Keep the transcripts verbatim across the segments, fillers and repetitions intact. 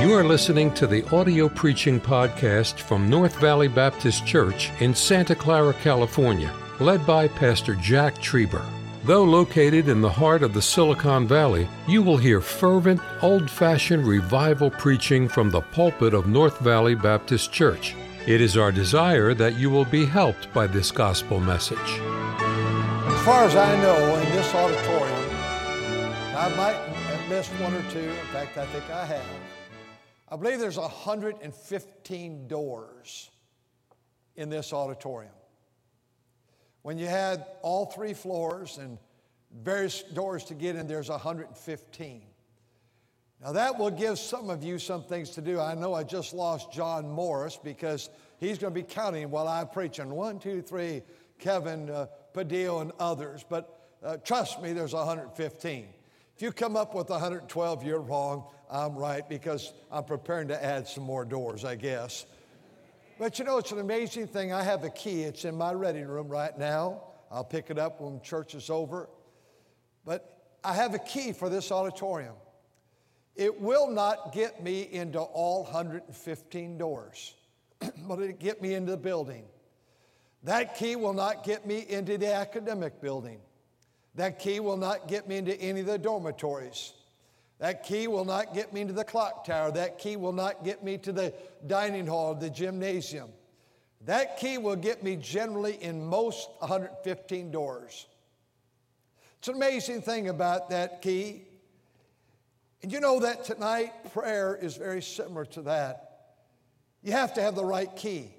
You are listening to the audio preaching podcast from North Valley Baptist Church in Santa Clara, California, led by Pastor Jack Trieber. Though located in the heart of the Silicon Valley, you will hear fervent, old-fashioned revival preaching from the pulpit of North Valley Baptist Church. It is our desire that you will be helped by this gospel message. As far as I know, in this auditorium, I might have missed one or two. In fact, I think I have. I believe there's one hundred fifteen doors in this auditorium. When you had all three floors and various doors to get in, there's one hundred fifteen. Now that will give some of you some things to do. I know I just lost John Morris because he's going to be counting while I preach. And one, two, three, Kevin uh, Padilla and others. But uh, trust me, there's one hundred fifteen. If you come up with one hundred twelve, you're wrong. I'm right, because I'm preparing to add some more doors, I guess. But you know, it's an amazing thing. I have a key. It's in my reading room right now. I'll pick it up when church is over. But I have a key for this auditorium. It will not get me into all one hundred fifteen doors, but it'll get me into the building. That key will not get me into the academic building. That key will not get me into any of the dormitories. That key will not get me into the clock tower. That key will not get me to the dining hall, the gymnasium. That key will get me generally in most one hundred fifteen doors. It's an amazing thing about that key. And you know that tonight prayer is very similar to that. You have to have the right key.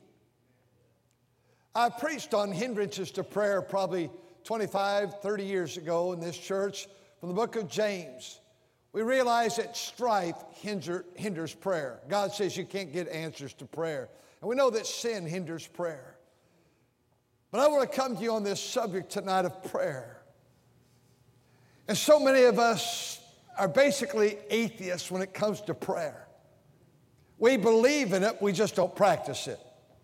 I preached on hindrances to prayer probably twenty-five, thirty years ago in this church from the book of James. We realize that strife hinder, hinders prayer. God says you can't get answers to prayer. And we know that sin hinders prayer. But I want to come to you on this subject tonight of prayer. And so many of us are basically atheists when it comes to prayer. We believe in it, we just don't practice it.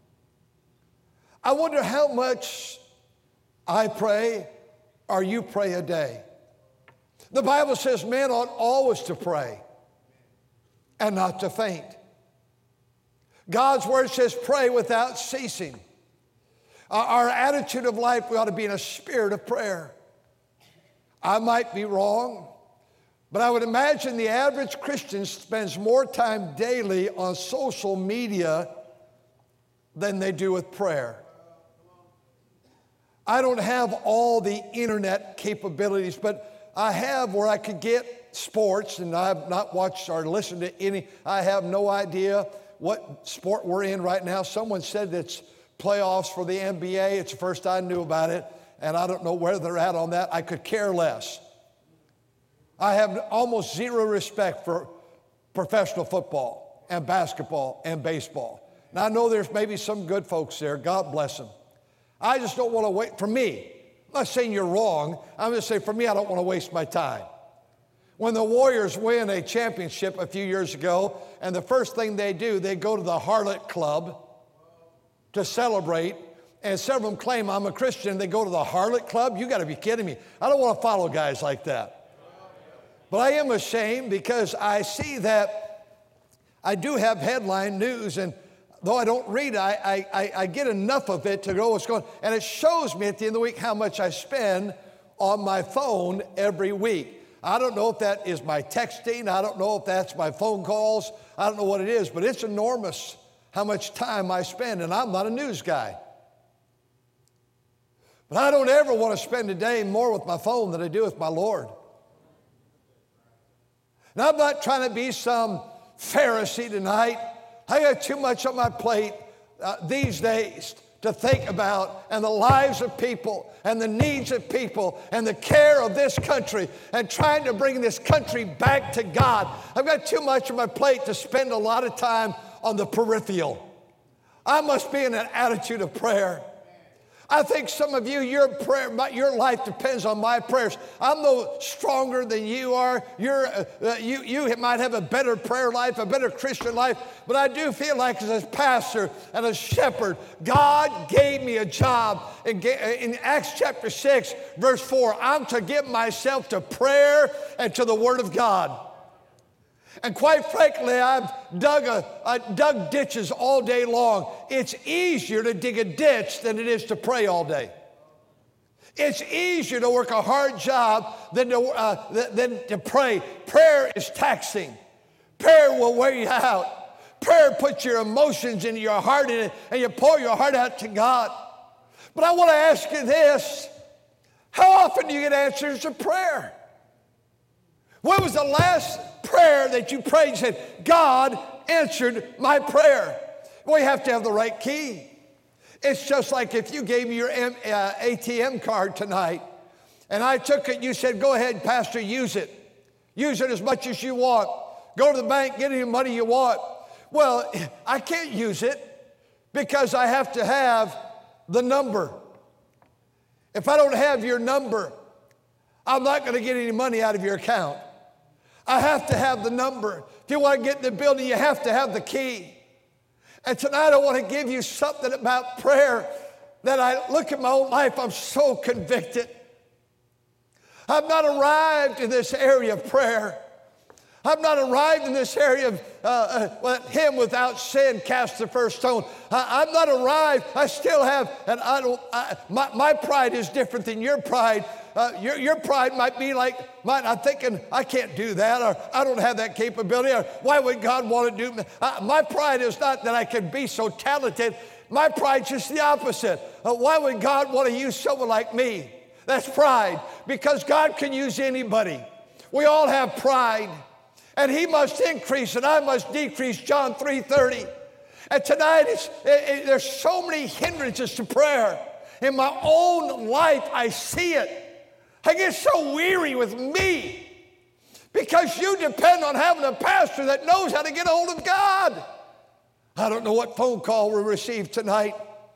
I wonder how much I pray or you pray a day. The Bible says men ought always to pray and not to faint. God's word says pray without ceasing. Uh, our attitude of life, we ought to be in a spirit of prayer. I might be wrong, but I would imagine the average Christian spends more time daily on social media than they do with prayer. I don't have all the internet capabilities, but I have where I could get sports, and I have not watched or listened to any. I have no idea what sport we're in right now. Someone said it's playoffs for the N B A. It's the first I knew about it, and I don't know where they're at on that. I could care less. I have almost zero respect for professional football and basketball and baseball. Now, I know there's maybe some good folks there. God bless them. I just don't want to wait. For me, I'm not saying you're wrong. I'm just saying for me, I don't want to waste my time. When the Warriors win a championship a few years ago, and the first thing they do, they go to the Harlot Club to celebrate, and several of them claim I'm a Christian. They go to the Harlot Club? You got to be kidding me. I don't want to follow guys like that. But I am ashamed because I see that I do have headline news, and though I don't read it, I, I, I get enough of it to know what's going on. And it shows me at the end of the week how much I spend on my phone every week. I don't know if that is my texting. I don't know if that's my phone calls. I don't know what it is, but it's enormous how much time I spend. And I'm not a news guy. But I don't ever want to spend a day more with my phone than I do with my Lord. Now, I'm not trying to be some Pharisee tonight. I got too much on my plate uh, these days to think about, and the lives of people and the needs of people and the care of this country and trying to bring this country back to God. I've got too much on my plate to spend a lot of time on the peripheral. I must be in an attitude of prayer. I think some of you, your prayer, your life depends on my prayers. I'm no stronger than you are. You're, uh, you, you might have a better prayer life, a better Christian life, but I do feel like as a pastor and a shepherd, God gave me a job. In, in Acts chapter six, verse four, I'm to give myself to prayer and to the Word of God. And quite frankly, I've dug, a, I dug ditches all day long. It's easier to dig a ditch than it is to pray all day. It's easier to work a hard job than to, uh, than to pray. Prayer is taxing. Prayer will wear you out. Prayer puts your emotions into your heart in it, and you pour your heart out to God. But I want to ask you this. How often do you get answers to prayer? When was the last prayer that you prayed and said, God answered my prayer? Well, you have to have the right key. It's just like if you gave me your uh, A T M card tonight, and I took it, you said, go ahead, Pastor, use it. Use it as much as you want. Go to the bank, get any money you want. Well, I can't use it because I have to have the number. If I don't have your number, I'm not going to get any money out of your account. I have to have the number. If you want to get in the building, you have to have the key. And tonight I want to give you something about prayer that I look at my own life, I'm so convicted. I've not arrived in this area of prayer. I've not arrived in this area of uh, uh, well, him without sin cast the first stone. I, I've not arrived. I still have, and I don't. I, my, my pride is different than your pride. Uh, your, your pride might be like mine. I'm thinking, I can't do that, or I don't have that capability, or why would God want to do? Uh, my pride is not that I can be so talented. My pride's just the opposite. Uh, why would God want to use someone like me? That's pride, because God can use anybody. We all have pride. And he must increase and I must decrease, John three thirty. And tonight, it's, it, it, there's so many hindrances to prayer. In my own life, I see it. I get so weary with me because you depend on having a pastor that knows how to get a hold of God. I don't know what phone call we received tonight,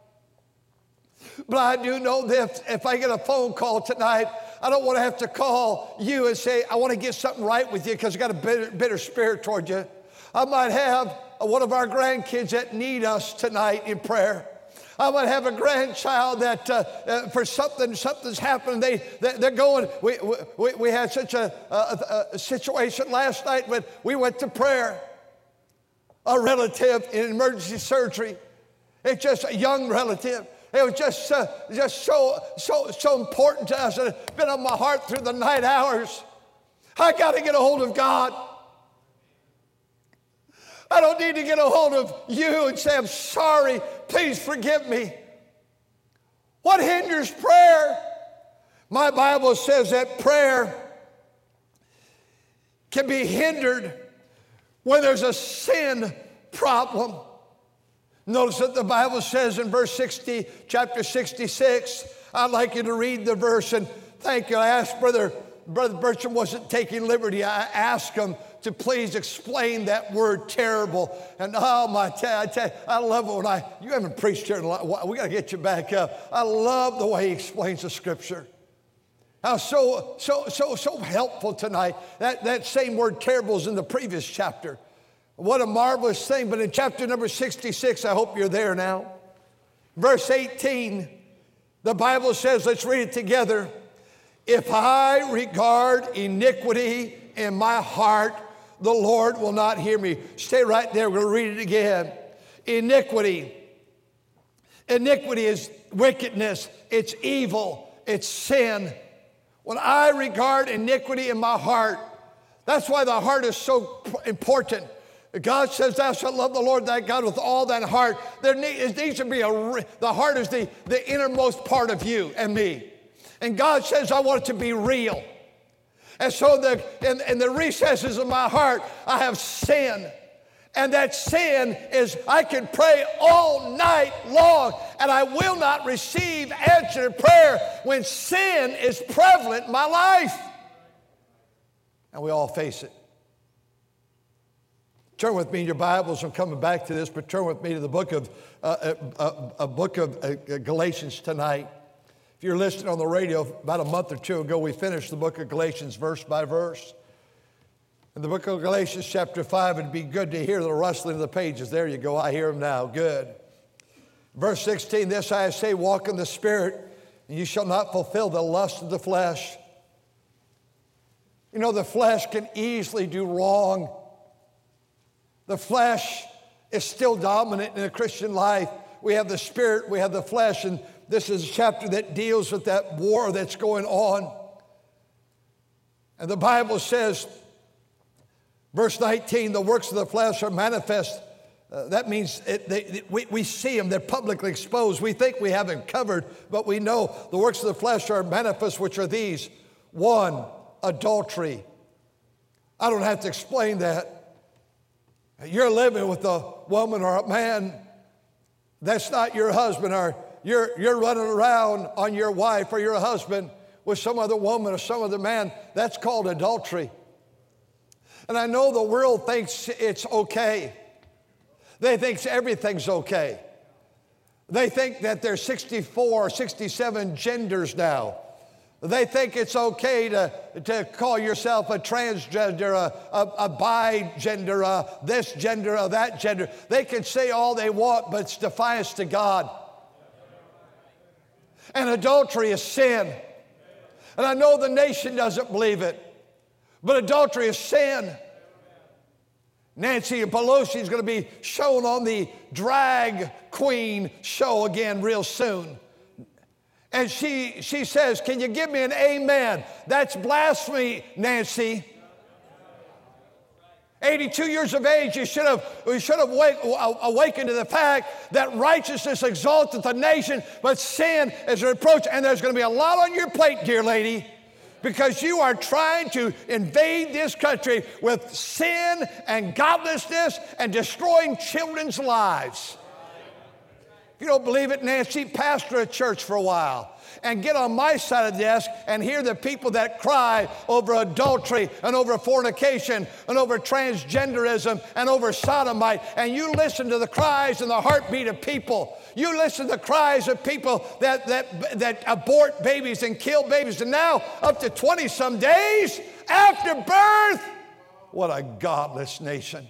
but I do know that if I get a phone call tonight, I don't want to have to call you and say, I want to get something right with you because I got a bitter, bitter spirit toward you. I might have one of our grandkids that need us tonight in prayer. I might have a grandchild that uh, uh, for something, something's happened. They, they, they're going, we, we, we had such a, a, a situation last night when we went to prayer. A relative in emergency surgery. It's just a young relative. It was just, uh, just so, so, so important to us. And it's been on my heart through the night hours. I got to get a hold of God. I don't need to get a hold of you and say, I'm sorry, please forgive me. What hinders prayer? My Bible says that prayer can be hindered when there's a sin problem. Notice that the Bible says in verse sixty, chapter sixty-six, I'd like you to read the verse, and thank you. I asked Brother, Brother Bertram wasn't taking liberty. I asked him to please explain that word terrible. And oh my, I tell you, I love it when I, you haven't preached here in a lot. We got to get you back up. I love the way he explains the scripture. How so, so, so, so helpful tonight. That, that same word terrible is in the previous chapter. What a marvelous thing. But in chapter number sixty-six, I hope you're there now. Verse eighteen, the Bible says, let's read it together. If I regard iniquity in my heart, the Lord will not hear me. Stay right there. We're going to read it again. Iniquity. Iniquity is wickedness. It's evil. It's sin. When I regard iniquity in my heart, that's why the heart is so important. God says, thou shalt love the Lord thy God with all thine heart. There needs, needs to be a, the heart is the, the innermost part of you and me. And God says, I want it to be real. And so the, in, in the recesses of my heart, I have sin. And that sin is, I can pray all night long, and I will not receive answered prayer when sin is prevalent in my life. And we all face it. Turn with me in your Bibles. I'm coming back to this, but turn with me to the book of uh, uh, a book of uh, Galatians tonight. If you're listening on the radio, about a month or two ago, we finished the book of Galatians verse by verse. In the book of Galatians chapter five, it'd be good to hear the rustling of the pages. There you go. I hear them now. Good. Verse sixteen, this I say, walk in the Spirit, and you shall not fulfill the lust of the flesh. You know, the flesh can easily do wrong. The flesh is still dominant in the Christian life. We have the spirit, we have the flesh, and this is a chapter that deals with that war that's going on. And the Bible says, verse nineteen, the works of the flesh are manifest. Uh, that means it, they, they, we, we see them, they're publicly exposed. We think we have them covered, but we know the works of the flesh are manifest, which are these. One, adultery. I don't have to explain that. You're living with a woman or a man that's not your husband, or you're, you're running around on your wife or your husband with some other woman or some other man. That's called adultery. And I know the world thinks it's okay. They think everything's okay. They think that there's sixty-four, sixty-seven genders now. They think it's okay to, to call yourself a transgender, a, a, a bi-gender, a this gender, a that gender. They can say all they want, but it's defiance to God. And adultery is sin. And I know the nation doesn't believe it, but adultery is sin. Nancy Pelosi is going to be shown on the drag queen show again real soon. And she, she says, can you give me an amen? That's blasphemy, Nancy. eighty-two years of age, you should have, you should have wake, awakened to the fact that righteousness exalteth the nation, but sin is a reproach. And there's going to be a lot on your plate, dear lady, because you are trying to invade this country with sin and godlessness and destroying children's lives. If you don't believe it, Nancy, pastor a church for a while and get on my side of the desk and hear the people that cry over adultery and over fornication and over transgenderism and over sodomite. And you listen to the cries and the heartbeat of people. You listen to the cries of people that, that, that abort babies and kill babies. And now up to twenty some days after birth. What a godless nation.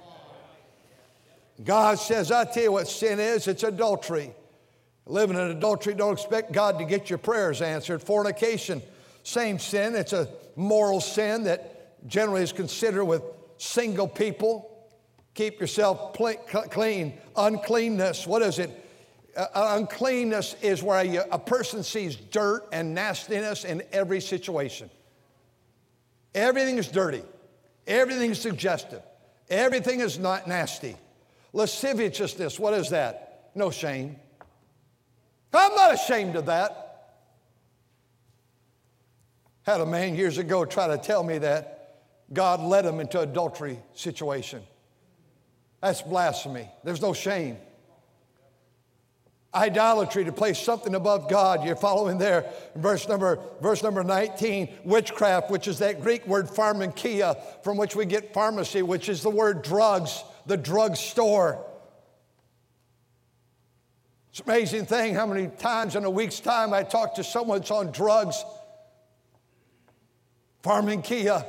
God says, I tell you what sin is, it's adultery. Living in adultery, don't expect God to get your prayers answered. Fornication, same sin. It's a moral sin that generally is considered with single people. Keep yourself clean. Uncleanness, what is it? Uh, uncleanness is where you, a person sees dirt and nastiness in every situation. Everything is dirty. Everything is suggestive. Everything is not nasty. Lasciviousness, what is that? No shame. I'm not ashamed of that. Had a man years ago try to tell me that God led him into an adultery situation. That's blasphemy. There's no shame. Idolatry, to place something above God. You're following there. Verse number, verse number nineteen, witchcraft, which is that Greek word pharmakia, from which we get pharmacy, which is the word drugs, the drug store. It's an amazing thing how many times in a week's time I talk to someone that's on drugs. Pharmakia.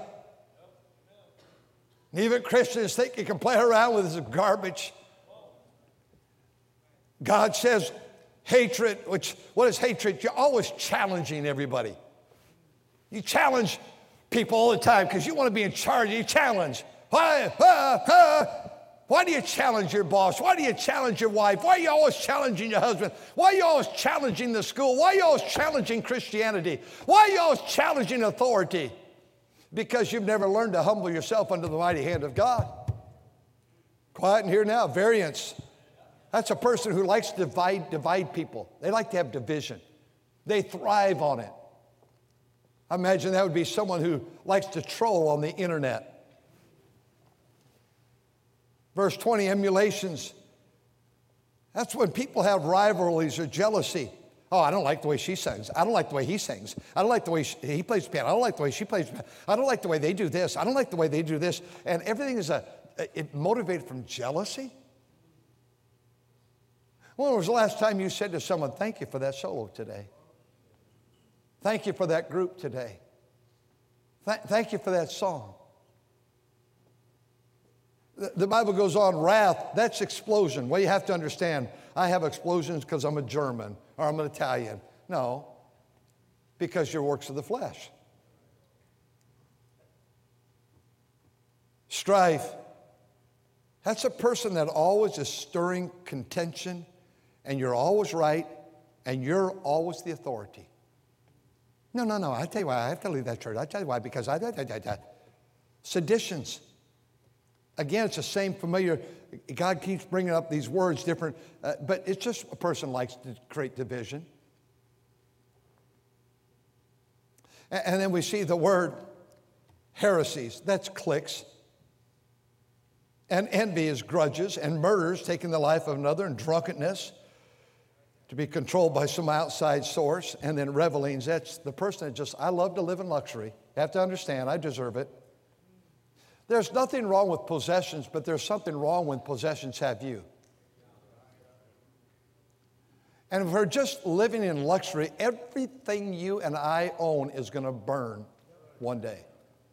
And even Christians think you can play around with this garbage. God says hatred, which, what is hatred? You're always challenging everybody. You challenge people all the time because you want to be in charge. You challenge. Why, uh, uh, why do you challenge your boss? Why do you challenge your wife? Why are you always challenging your husband? Why are you always challenging the school? Why are you always challenging Christianity? Why are you always challenging authority? Because you've never learned to humble yourself under the mighty hand of God. Quiet in here now. Variance. That's a person who likes to divide, divide people. They like to have division. They thrive on it. I imagine that would be someone who likes to troll on the internet. Verse twenty, emulations. That's when people have rivalries or jealousy. Oh, I don't like the way she sings. I don't like the way he sings. I don't like the way she, he plays piano. I don't like the way she plays piano. I don't like the way they do this. I don't like the way they do this. And everything is a, it motivated from jealousy. When was the last time you said to someone, thank you for that solo today? Thank you for that group today. Th- thank you for that song. The, the Bible goes on, wrath, that's explosion. Well, you have to understand, I have explosions because I'm a German or I'm an Italian. No, because you're works of the flesh. Strife, That's a person that always is stirring contention, and you're always right, and you're always the authority. No, no, no. I tell you why I have to leave that church. I tell you why, because I, I, I, I, I. Seditions. Again, it's the same familiar. God keeps bringing up these words different, uh, but it's just a person likes to create division. And, and then we see the word heresies. That's cliques. And envy is grudges, and murders, taking the life of another, and drunkenness, to be controlled by some outside source, and then revelings. That's the person that just, I love to live in luxury. You have to understand, I deserve it. There's nothing wrong with possessions, but there's something wrong when possessions have you. And if we're just living in luxury, everything you and I own is going to burn one day.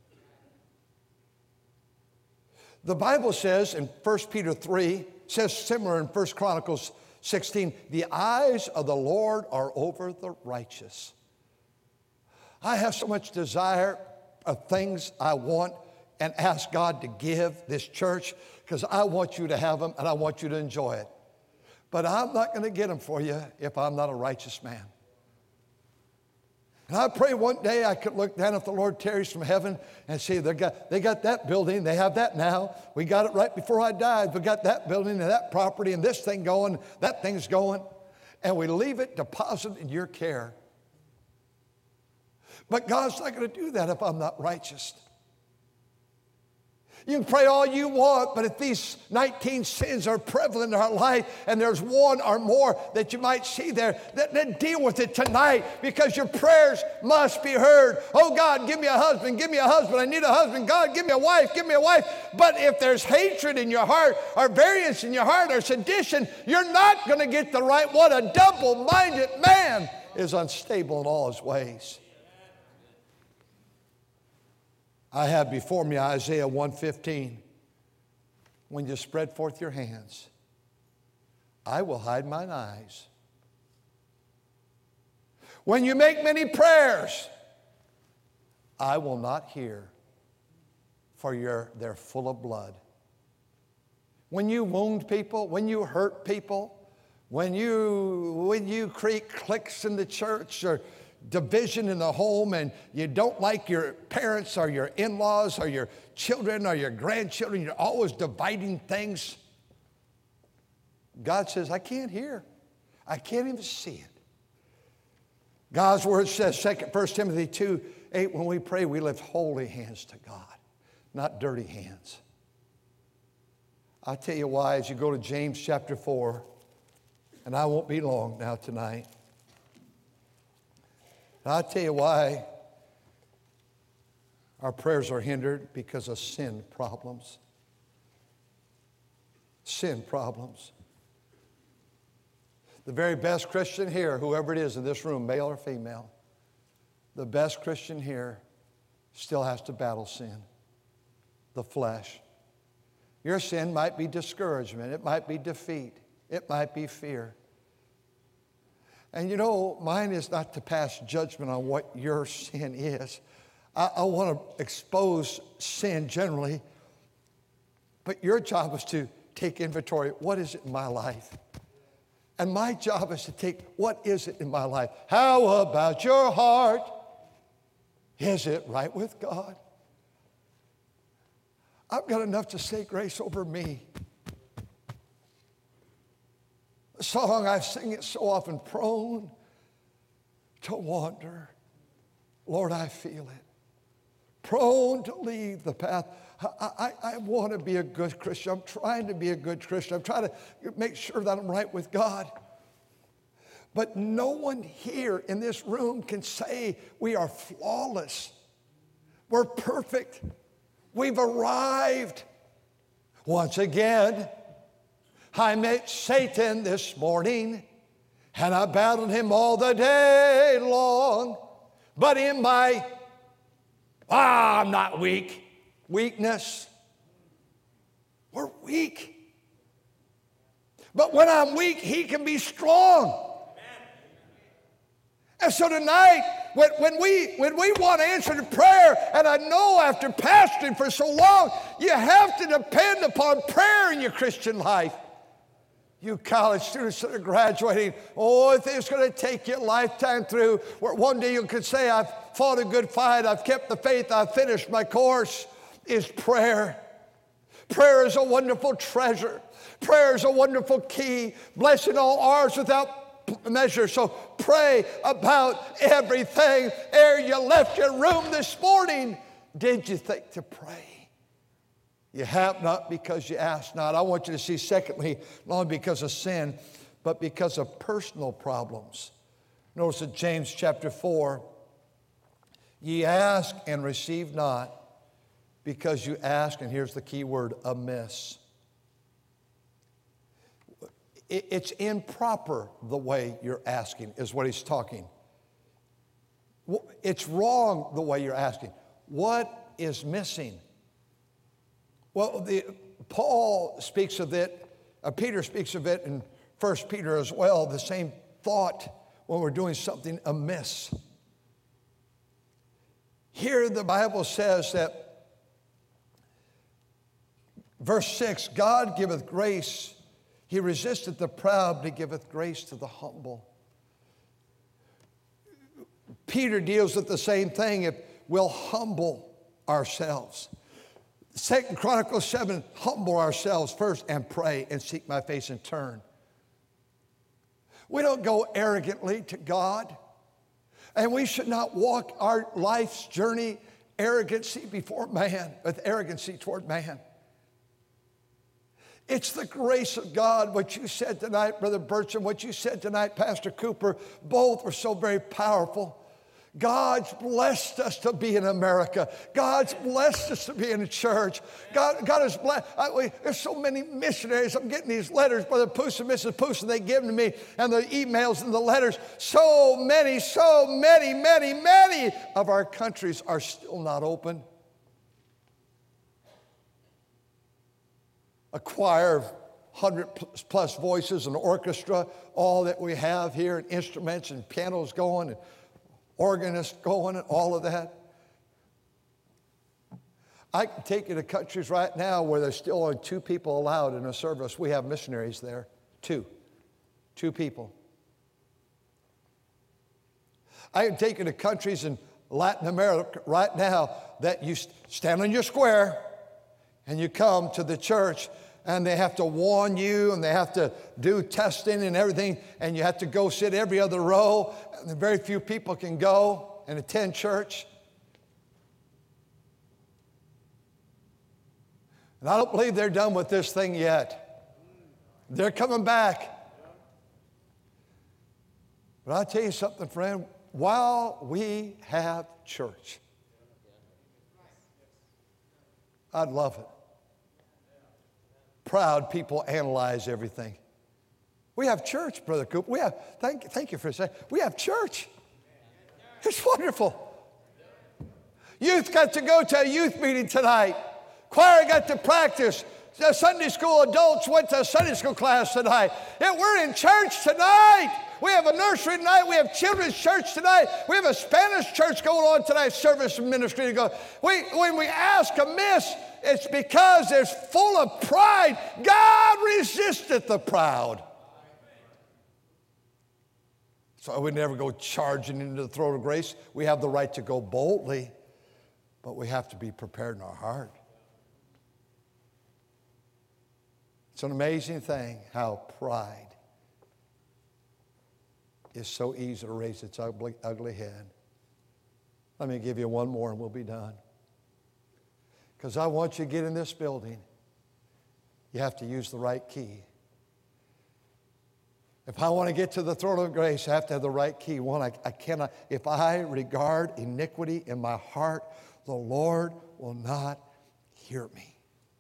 The Bible says in First Peter three, says similar in First Chronicles sixteen, the eyes of the Lord are over the righteous. I have so much desire of things I want and ask God to give this church because I want you to have them and I want you to enjoy it. But I'm not going to get them for you if I'm not a righteous man. And I pray one day I could look down if the Lord tarries from heaven and see they got, they got that building, they have that now. We got it right before I died. We got that building and that property and this thing going, that thing's going. And we leave it deposited in your care. But God's not going to do that if I'm not righteous. You can pray all you want, but if these nineteen sins are prevalent in our life and there's one or more that you might see there, then deal with it tonight because your prayers must be heard. Oh, God, give me a husband. Give me a husband. I need a husband. God, give me a wife. Give me a wife. But if there's hatred in your heart or variance in your heart or sedition, you're not going to get the right one. A double-minded man is unstable in all his ways. I have before me Isaiah one fifteen. When you spread forth your hands, I will hide mine eyes. When you make many prayers, I will not hear, for you're, they're full of blood. When you wound people, when you hurt people, when you, when you create cliques in the church or division in the home and you don't like your parents or your in-laws or your children or your grandchildren, you're always dividing things. God says, I can't hear. I can't even see it. God's word says, First Timothy two eight, when we pray, we lift holy hands to God, not dirty hands. I'll tell you why as you go to James chapter four, and I won't be long now tonight. And I'll tell you why our prayers are hindered, because of sin problems. Sin problems. The very best Christian here, whoever it is in this room, male or female, the best Christian here still has to battle sin, the flesh. Your sin might be discouragement. It might be defeat. It might be fear. And you know, mine is not to pass judgment on what your sin is. I, I want to expose sin generally, but your job is to take inventory. What is it in my life? And my job is to take, what is it in my life? How about your heart? Is it right with God? I've got enough to say grace over me. The song, I sing it so often, prone to wander. Lord, I feel it. Prone to leave the path. I, I, I want to be a good Christian. I'm trying to be a good Christian. I'm trying to make sure that I'm right with God. But no one here in this room can say we are flawless. We're perfect. We've arrived. Once again, I met Satan this morning, and I battled him all the day long. But in my, ah, I'm not weak, weakness, we're weak. But when I'm weak, he can be strong. And so tonight, when, when, we, when we want answered prayer, and I know after pastoring for so long, you have to depend upon prayer in your Christian life. You college students that are graduating, oh, it's going to take you a lifetime through, where one day you could say, I've fought a good fight, I've kept the faith, I've finished my course, is prayer. Prayer is a wonderful treasure. Prayer is a wonderful key. Blessing all ours without measure. So pray about everything. Ere you left your room this morning, did you think to pray? You have not because you ask not. I want you to see, secondly, not only because of sin, but because of personal problems. Notice in James chapter four, ye ask and receive not, because you ask, and here's the key word, amiss. It's improper the way you're asking, is what he's talking. It's wrong the way you're asking. What is missing? Well, the, Paul speaks of it, uh, Peter speaks of it in First Peter as well, the same thought when we're doing something amiss. Here the Bible says that, verse six, God giveth grace. He resisteth the proud, but he giveth grace to the humble. Peter deals with the same thing if we'll humble ourselves. Second Chronicles seven, humble ourselves first and pray and seek my face and turn. We don't go arrogantly to God, and we should not walk our life's journey arrogancy before man, with arrogancy toward man. It's the grace of God. What you said tonight, Brother Burcham, what you said tonight, Pastor Cooper, both were so very powerful. God's blessed us to be in America. God's blessed us to be in a church. God, God has blessed. I, we, there's so many missionaries. I'm getting these letters, Brother Poos and Missus Poos, and they give them to me, and the emails and the letters. So many, so many, many, many of our countries are still not open. A choir of one hundred plus voices, an orchestra, all that we have here, and instruments and pianos going, and organists going, and all of that. I can take you to countries right now where there's still only two people allowed in a service. We have missionaries there. Two. Two people. I can take you to countries in Latin America right now that you stand on your square and you come to the church, and they have to warn you, and they have to do testing and everything, and you have to go sit every other row, and very few people can go and attend church. And I don't believe they're done with this thing yet. They're coming back. But I'll tell you something, friend, while we have church, I'd love it. Proud people analyze everything. We have church, Brother Cooper. We have, thank, thank you for saying, we have church. It's wonderful. Youth got to go to a youth meeting tonight. Choir got to practice. The Sunday school adults went to a Sunday school class tonight. And we're in church tonight. We have a nursery tonight. We have children's church tonight. We have a Spanish church going on tonight, service and ministry to go. We, when we ask amiss, it's because they're full of pride. God resisteth the proud. So we never go charging into the throne of grace. We have the right to go boldly, but we have to be prepared in our heart. It's an amazing thing how pride is so easy to raise its ugly, ugly head. Let me give you one more and we'll be done. Because I want you to get in this building, you have to use the right key. If I want to get to the throne of grace, I have to have the right key. One, I, I cannot, if I regard iniquity in my heart, the Lord will not hear me.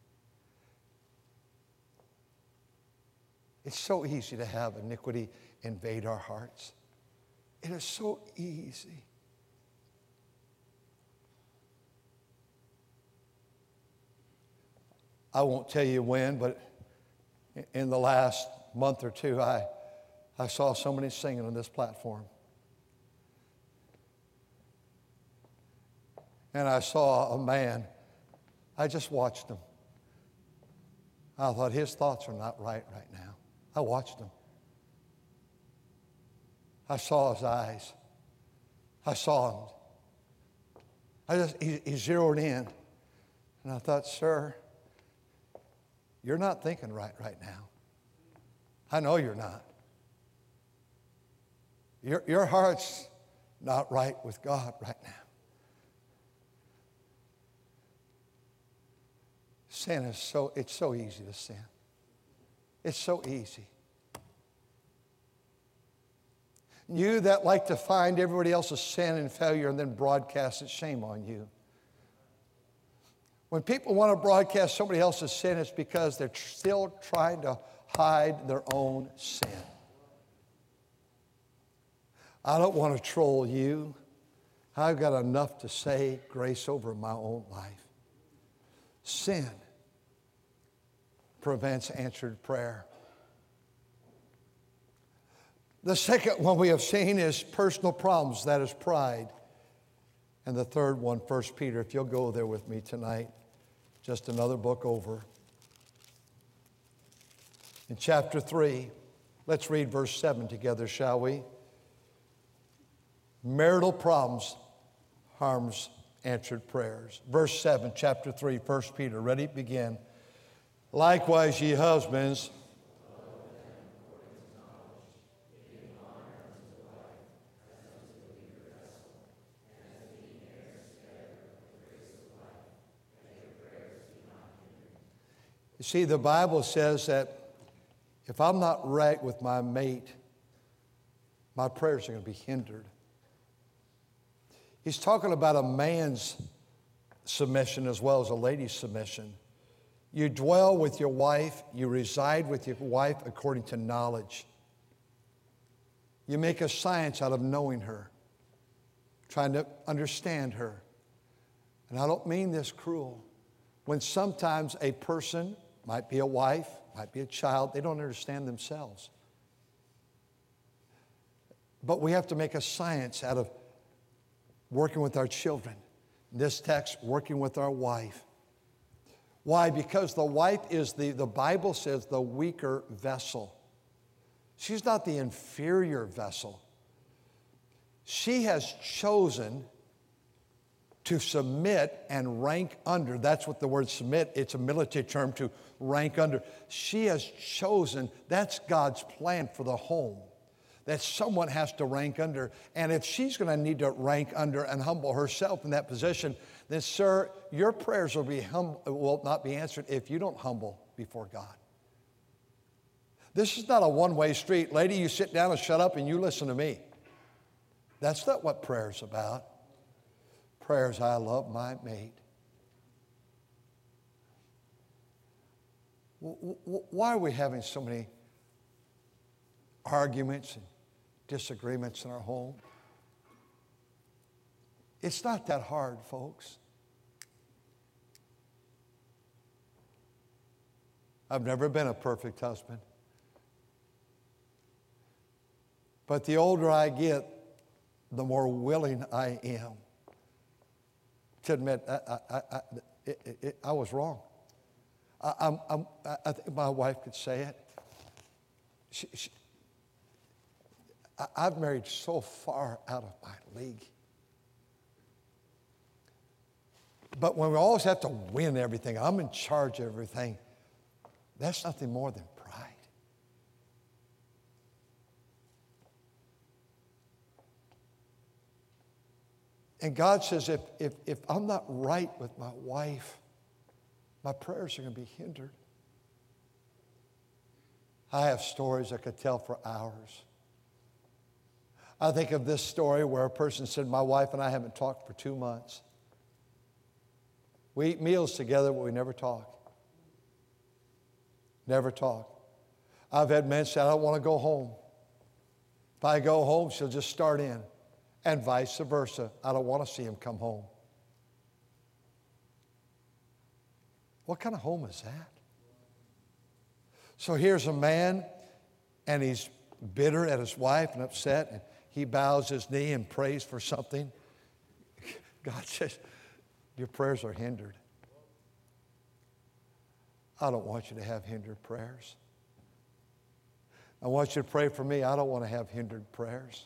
It's so easy to have iniquity invade our hearts. It is so easy. I won't tell you when, but in the last month or two, I, I saw somebody singing on this platform. and I saw a man. I just watched him. I thought his thoughts are not right right now. I watched him. I saw his eyes. I saw him. I just he, he zeroed in, and I thought, sir, you're not thinking right right now. I know you're not. Your, your heart's not right with God right now. Sin is so, it's so easy to sin. It's so easy. You that like to find everybody else's sin and failure and then broadcast it, shame on you. When people want to broadcast somebody else's sin, it's because they're tr- still trying to hide their own sin. I don't want to troll you. I've got enough to say grace over my own life. Sin prevents answered prayer. The second one we have seen is personal problems, that is pride. And the third one, First Peter, if you'll go there with me tonight, just another book over. In chapter three, let's read verse seven together, shall we? Marital problems harms answered prayers. Verse seven, chapter three, First Peter. Ready? Begin. Likewise, ye husbands, you see, the Bible says that if I'm not right with my mate, my prayers are going to be hindered. He's talking about a man's submission as well as a lady's submission. You dwell with your wife, you reside with your wife according to knowledge. You make a science out of knowing her, trying to understand her. And I don't mean this cruel. When sometimes a person, might be a wife, might be a child, they don't understand themselves. But we have to make a science out of working with our children. In this text, working with our wife. Why? Because the wife is the, the Bible says, the weaker vessel. She's not the inferior vessel. She has chosen to submit and rank under. That's what the word submit, it's a military term, to rank under. She has chosen, that's God's plan for the home, that someone has to rank under. And if she's going to need to rank under and humble herself in that position, then, sir, your prayers will, be hum- will not be answered if you don't humble before God. This is not a one-way street. Lady, you sit down and shut up and you listen to me. That's not what prayer's about. Prayers, I love my mate. Why are we having so many arguments and disagreements in our home? It's not that hard, folks. I've never been a perfect husband. But the older I get, the more willing I am to admit I, I, I, it, it, I was wrong. I, I'm, I'm, I think my wife could say it. She, she, I, I've married so far out of my league. But when we always have to win everything, I'm in charge of everything, that's nothing more than pride. And God says, if, if, if I'm not right with my wife, my prayers are going to be hindered. I have stories I could tell for hours. I think of this story where a person said, my wife and I haven't talked for two months. We eat meals together, but we never talk. Never talk. I've had men say, I don't want to go home. If I go home, she'll just start in. And vice versa. I don't want to see him come home. What kind of home is that? So here's a man, and he's bitter at his wife and upset, and he bows his knee and prays for something. God says, Your prayers are hindered. I don't want you to have hindered prayers. I want you to pray for me. I don't want to have hindered prayers.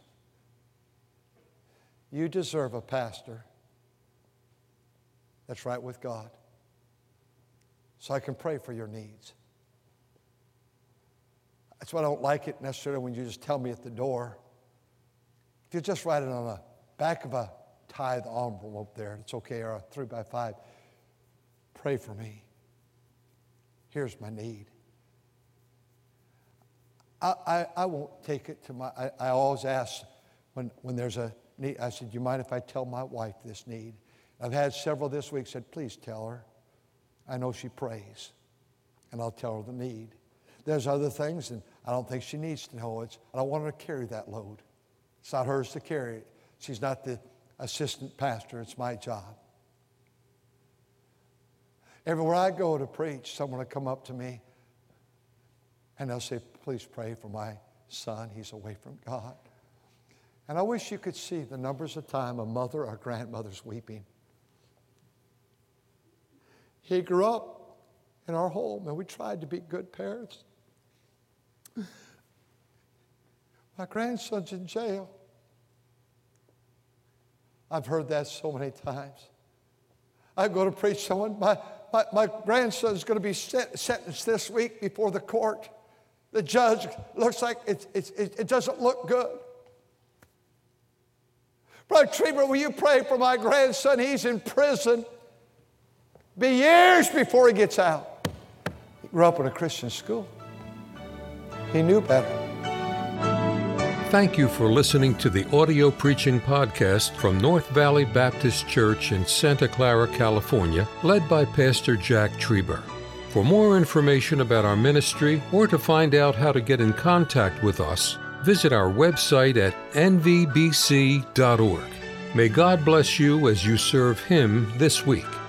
You deserve a pastor that's right with God, so I can pray for your needs. That's why I don't like it necessarily when you just tell me at the door. If you just write it on the back of a tithe envelope there, it's okay, or a three by five. Pray for me. Here's my need. I, I, I won't take it to my, I, I always ask when, when there's a need, I said, do you mind if I tell my wife this need? I've had several this week said, please tell her. I know she prays, and I'll tell her the need. There's other things, and I don't think she needs to know it. I don't want her to carry that load. It's not hers to carry it. She's not the assistant pastor. It's my job. Everywhere I go to preach, someone will come up to me and they'll say, please pray for my son. He's away from God. And I wish you could see the numbers of time a mother or grandmother's weeping. He grew up in our home, and we tried to be good parents. My grandson's in jail. I've heard that so many times. I go to preach someone, my, my, my grandson's going to be set, sentenced this week before the court. The judge looks like it, it, it, it doesn't look good. Brother Trieber, will you pray for my grandson? He's in prison. Be years before he gets out. He grew up in a Christian school. He knew better. Thank you for listening to the audio preaching podcast from North Valley Baptist Church in Santa Clara, California, led by Pastor Jack Trieber. For more information about our ministry or to find out how to get in contact with us, visit our website at n v b c dot org. May God bless you as you serve Him this week.